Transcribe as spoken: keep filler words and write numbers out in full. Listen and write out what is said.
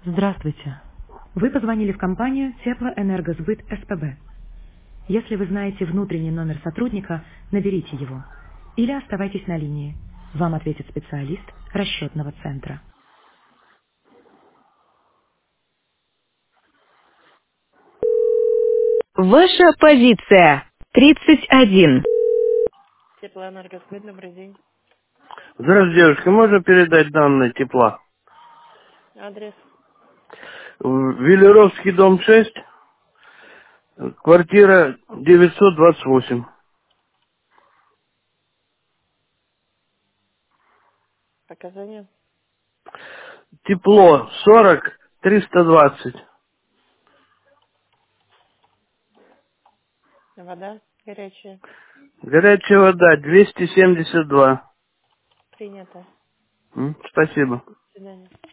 Здравствуйте. Вы позвонили в компанию Теплоэнергосбыт СПБ. Если вы знаете внутренний номер сотрудника, наберите его. Или оставайтесь на линии. Вам ответит специалист расчетного центра. Ваша позиция. тридцать один. Теплоэнергосбыт, добрый день. Здравствуйте, девушка. Можно передать данные тепла? Адрес. В Велеровский, дом шесть, квартира девятьсот двадцать восемь. Показания. Тепло сорок триста двадцать. Вода горячая. Горячая вода двести семьдесят два. Принято. М, Спасибо. До свидания.